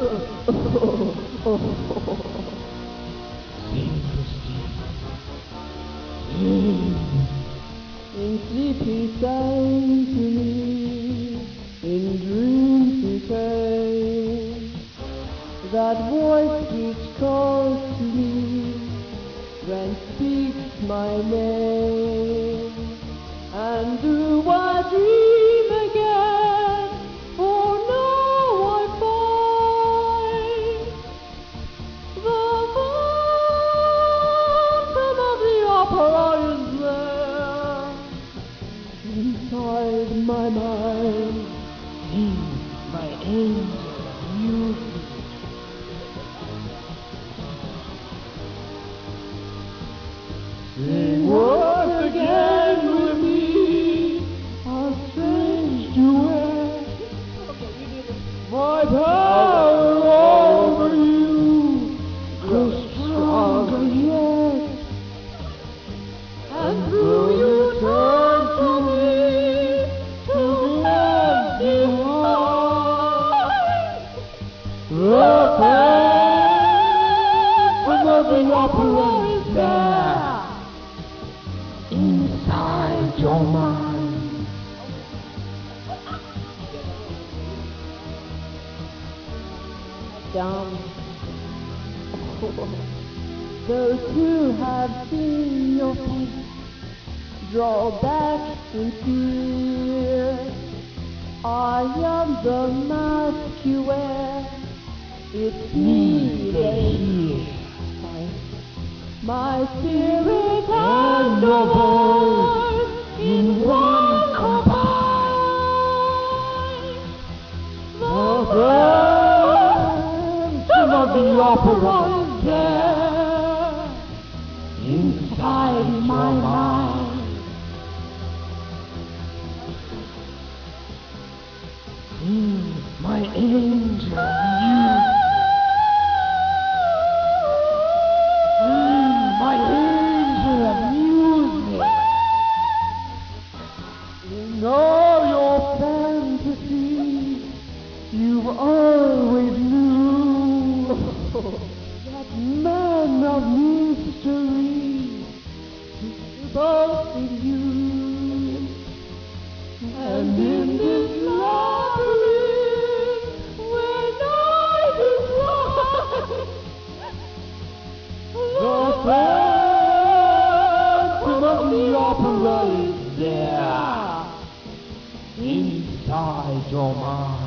Sing, Christine. Sing. In sleep he sang to me, in dreams he came. That voice which calls to me, when speaks my name. And do I dream again? For now I find the phantom of the opera is there inside my mind. Sing, my angel, music. Sing once again with me, a strange duet. My power over you grows stronger yet, and through you turn to me to empty heart. The phantom of the opera is there inside your mind. Down. Those who have seen your face draw back in fear. I am the mask you wear. It's me they hear. My spirit and your voice in one combine. The phantom of the opera is there inside my mind. My angel, you. My angel, amuse me. In all your fantasies, you've always knew that man of mystery is both in you. And in this labyrinth, where night is wide, the phantom of the opera is there inside your mind.